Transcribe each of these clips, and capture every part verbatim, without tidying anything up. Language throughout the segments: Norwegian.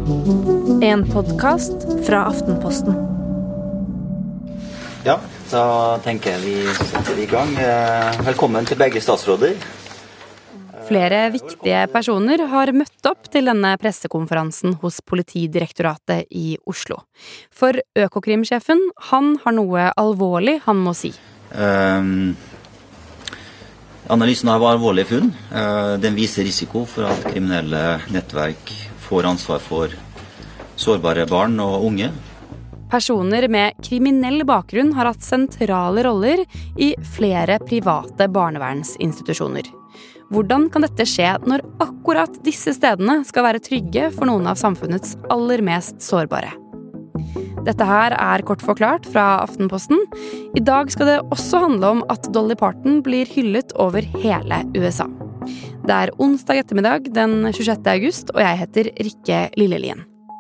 En podcast fra Aftenposten. Ja, da tenker jeg vi setter i gang. Velkommen til begge statsråder. Flere viktige personer har møtt opp til denne pressekonferansen hos Politidirektoratet i Oslo. For Økokrim-sjefen, han har noe alvorlig han må si. Um, analysen av alvorlige funn. Uh, den viser risiko for at kriminelle nettverk får ansvar for sårbare barn og unge. Personer med kriminell bakgrunn har hatt sentrale roller i flere private barnevernsinstitusjoner. Hvordan kan dette skje når akkurat disse stedene skal være trygge for noen av samfunnets aller mest sårbare? Dette her er kort forklart fra Aftenposten. I dag skal det også handle om at Dolly Parton blir hyllet over hele U S A. Det er onsdag ettermiddag den tjuesjette august, og jeg heter Rikke Lillelien.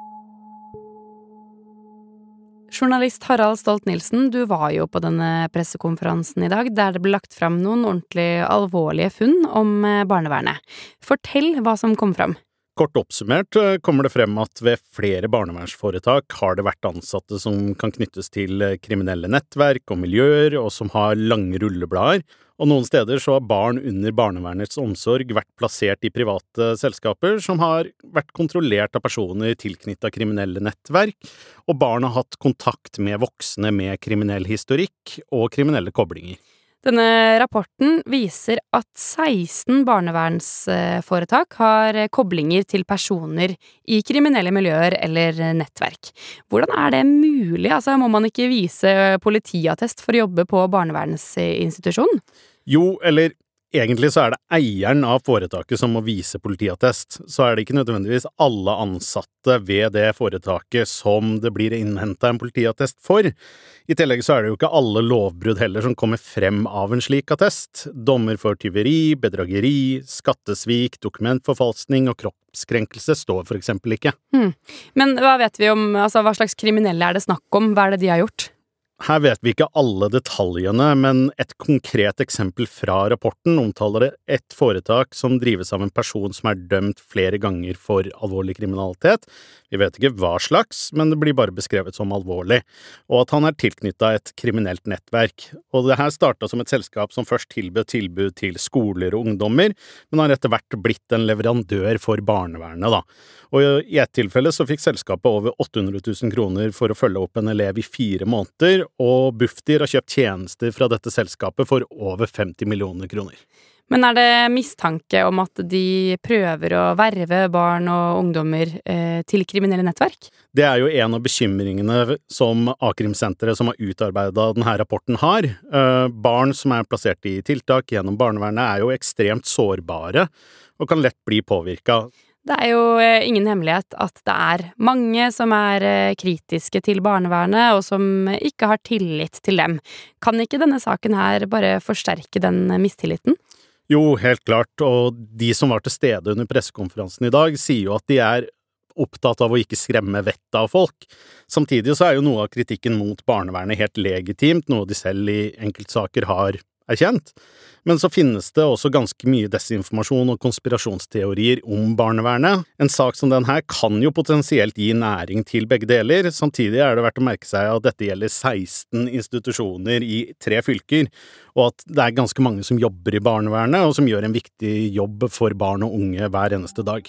Journalist Harald Stolt-Nielsen, du var jo på denne pressekonferansen i dag, der det ble lagt fram noen ordentlig alvorlige funn om barnevernet. Fortell hva som kom fram. Kort oppsummert kommer det frem at ved flere barnevernsforetak har det vært ansatte som kan knyttes til kriminelle nettverk og miljøer, og som har lange rulleblader. Og noen steder så har barn under barnevernets omsorg vært plassert i private selskaper som har vært kontrollert av personer tilknyttet kriminelle nettverk, og barn har hatt kontakt med voksne med kriminell historikk og kriminelle koblinger. Denne rapporten viser at seksten barnevernsforetak har koblinger til personer i kriminelle miljøer eller nettverk. Hvordan er det mulig? Altså, må man ikke vise politiattest for å jobbe på barnevernsinstitusjon? Jo, eller egentlig så er det eieren av foretaket som må vise politiattest. Så er det ikke nødvendigvis alle ansatte ved det foretaket som det blir innhentet en politiattest for. I tillegg så er det jo ikke alle lovbrudd heller som kommer frem av en slik attest. Dommer for tyveri, bedrageri, skattesvik, dokumentforfalskning og kroppskrenkelse står for eksempel ikke. Hmm. Men hva vet vi om, altså hva slags kriminelle er det snakk om? Hva er det de har gjort? Her vet vi ikke alle detaljene, men et konkret eksempel fra rapporten omtaler det et foretak som drives av en person som er dømt flere ganger for alvorlig kriminalitet. Vi vet ikke hva slags, men det blir bare beskrevet som alvorlig, og at han er tilknyttet et kriminelt nettverk. Og det her startet som et selskap som først tilbød tilbud til skoler og ungdommer, men har etter hvert blitt en leverandør for barnevernet da. Og i et tilfelle så fikk selskapet over åtte hundre tusen kroner for å følge opp en elev i fire måneder, og Bufdir har kjøpt tjenester fra dette selskapet for over femti millioner kroner. Men er det mistanke om at de prøver å verve barn og ungdommer eh, til kriminelle nettverk? Det er jo en av bekymringene som A-krimsenteret som har utarbeidet denne rapporten har. Eh, barn som er plassert i tiltak gjennom barnevernet er jo ekstremt sårbare og kan lett bli påvirket. Det er jo ingen hemmelighet at det er mange som er kritiske til barnevernet, og som ikke har tillit til dem. Kan ikke denne saken her bare forsterke den mistilliten? Jo, helt klart, og de som var til stede under pressekonferansen i dag sier jo at de er opptatt av å ikke skremme vettet av folk. Samtidig så er jo noe av kritikken mot barnevernet helt legitimt, noe de selv i enkeltsaker har erkjent. Men så finnes det også ganske mye desinformasjon og konspirasjonsteorier om barnevernet. En sak som den her kan jo potensielt gi næring til begge deler. Samtidig er det verdt å merke seg at dette gjelder seksten institusjoner i tre fylker, og at det er ganske mange som jobber i barnevernet, og som gjør en viktig jobb for barn og unge hver eneste dag.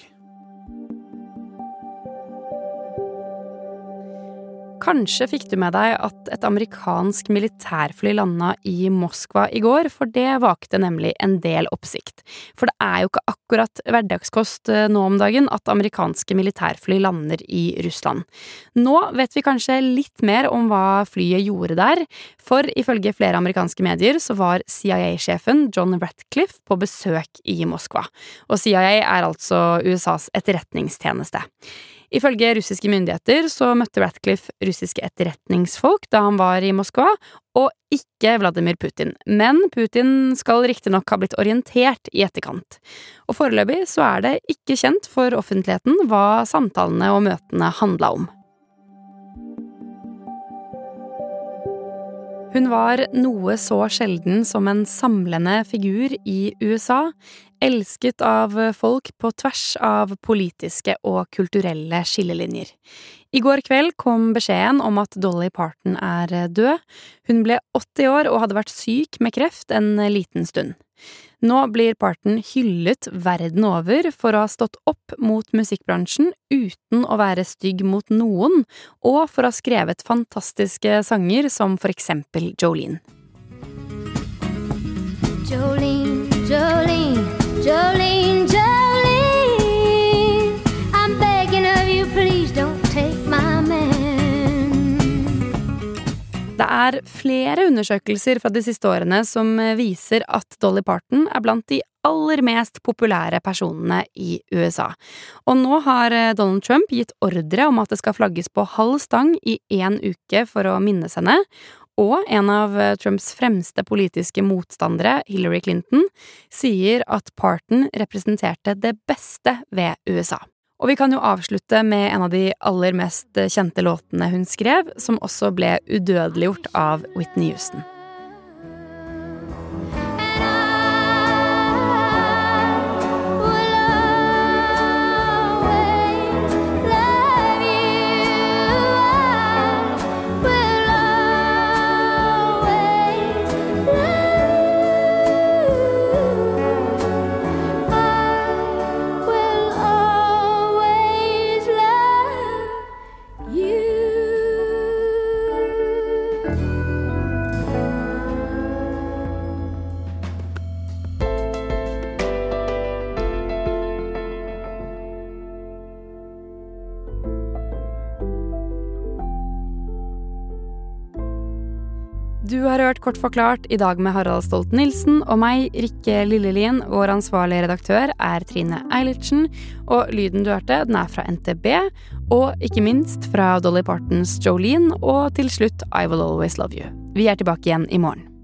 Kanskje fikk du med deg at et amerikansk militærfly landet i Moskva i går, for det vakte nemlig en del oppsikt. For det er jo ikke akkurat hverdagskost nå om dagen at amerikanske militærfly lander i Russland. Nå vet vi kanskje litt mer om hva flyet gjorde der, for ifølge flere amerikanske medier så var C I A-sjefen John Ratcliffe på besøk i Moskva. Og C I A er altså U S A's etterretningstjeneste. Ifølge russiske myndigheter så møtte Ratcliffe russiske etterretningsfolk da han var i Moskva, og ikke Vladimir Putin. Men Putin skal riktig nok ha blitt orientert i etterkant. Og foreløpig så er det ikke kjent for offentligheten hva samtalene og møtene handlet om. Hun var noe så sjelden som en samlende figur i U S A, elsket av folk på tvers av politiske og kulturelle skillelinjer. I går kveld kom beskjeden om at Dolly Parton er død. Hun ble åtti år og hadde vært syk med kreft en liten stund. Nå blir Parton hyllet verden over for å ha stått opp mot musikkbransjen uten å være stygg mot noen, og for å ha skrevet fantastiske sanger som for eksempel Jolene. Jolene, Jolene, Jolene, Jolene, I'm begging of you, please don't take my man. Det er flere undersøkelser fra de siste årene som viser at Dolly Parton er blant de aller mest populære personene i U S A. Og nå har Donald Trump gitt ordre om at det skal flagges på halv stang i en uke for å minnes henne, og en av Trumps fremste politiske motstandere, Hillary Clinton, sier at Parton representerte det beste ved U S A. Og vi kan jo avslutte med en av de aller mest kjente låtene hun skrev, som også ble udødeliggjort av Whitney Houston. Du har hørt Kort forklart i dag med Harald Stolt-Nielsen og meg, Rikke Lillelien. Vår ansvarlige redaktør er Trine Eilertsen, og lyden du hørte, den er fra N T B, og ikke minst fra Dolly Partons Jolene, og til slutt I Will Always Love You. Vi er tilbake igjen i morgen.